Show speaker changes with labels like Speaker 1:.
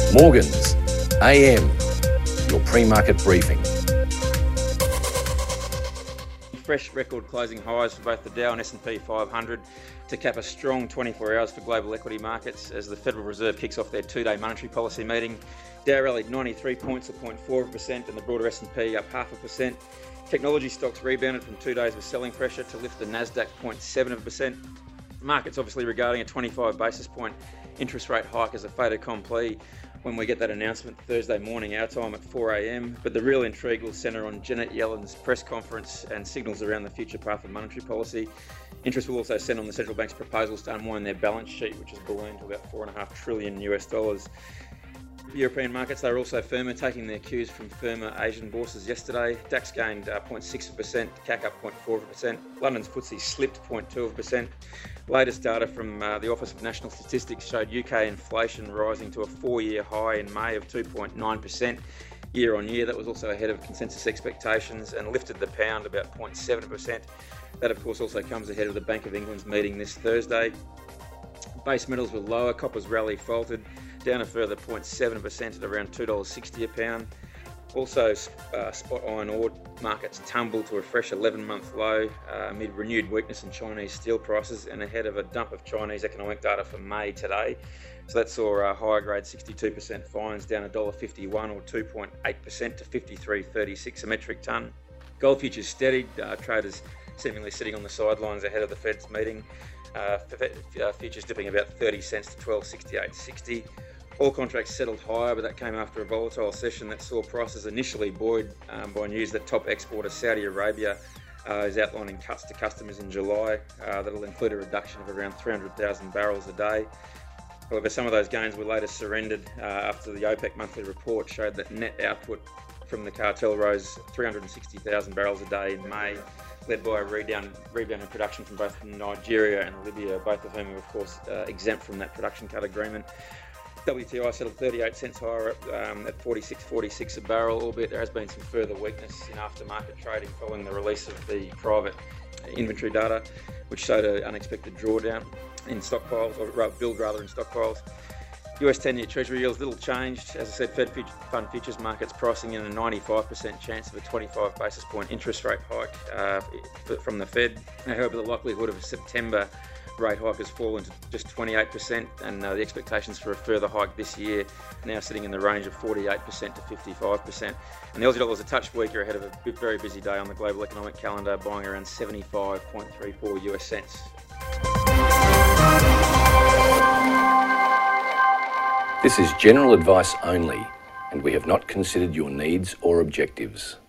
Speaker 1: Morgans AM, your pre-market briefing.
Speaker 2: Fresh record closing highs for both the Dow and S&P 500 to cap a strong 24 hours for global equity markets as the Federal Reserve kicks off their two-day monetary policy meeting. Dow rallied 93 points, 0.4%, and the broader S&P up 0.5%. Technology stocks rebounded from 2 days of selling pressure to lift the Nasdaq 0.7%. Markets obviously regarding a 25 basis point interest rate hike as a fait accompli when we get that announcement Thursday morning, our time at 4 a.m. But the real intrigue will centre on Janet Yellen's press conference and signals around the future path of monetary policy. Interest will also centre on the central bank's proposals to unwind their balance sheet, which has ballooned to about $4.5 trillion US. European markets, they were also firmer, taking their cues from firmer Asian bourses yesterday. DAX gained 0.6%, CAC up 0.4%. London's FTSE slipped 0.2%. Latest data from the Office of National Statistics showed UK inflation rising to a 4-year high in May of 2.9% year on year. That was also ahead of consensus expectations and lifted the pound about 0.7%. That, of course, also comes ahead of the Bank of England's meeting this Thursday. Base metals were lower. Copper's rally faltered, down a further 0.7% at around $2.60 a pound. Also, spot iron ore markets tumbled to a fresh 11-month low amid renewed weakness in Chinese steel prices and ahead of a dump of Chinese economic data for May today. So that saw higher grade 62% fines down $1.51 or 2.8% to 53.36 a metric tonne. Gold futures steadied, traders seemingly sitting on the sidelines ahead of the Fed's meeting. Futures dipping about 30 cents to 12.6860. Oil contracts settled higher, but that came after a volatile session that saw prices initially buoyed by news that top exporter Saudi Arabia is outlining cuts to customers in July that'll include a reduction of around 300,000 barrels a day. However, some of those gains were later surrendered after the OPEC monthly report showed that net output from the cartel rose 360,000 barrels a day in May, led by a rebound in production from both Nigeria and Libya, both of whom are, of course, exempt from that production cut agreement. WTI settled 38 cents higher at 46.46 a barrel, albeit there has been some further weakness in aftermarket trading following the release of the private inventory data, which showed an unexpected drawdown in stockpiles, or build rather in stockpiles. US 10-year Treasury yields little changed. As I said, Fed fund futures markets pricing in a 95% chance of a 25 basis point interest rate hike from the Fed. However, the likelihood of a September rate hike has fallen to just 28%, and the expectations for a further hike this year now sitting in the range of 48% to 55%. And the Aussie dollar is a touch weaker ahead of a very busy day on the global economic calendar, buying around 75.34 US cents.
Speaker 1: This is general advice only, and we have not considered your needs or objectives.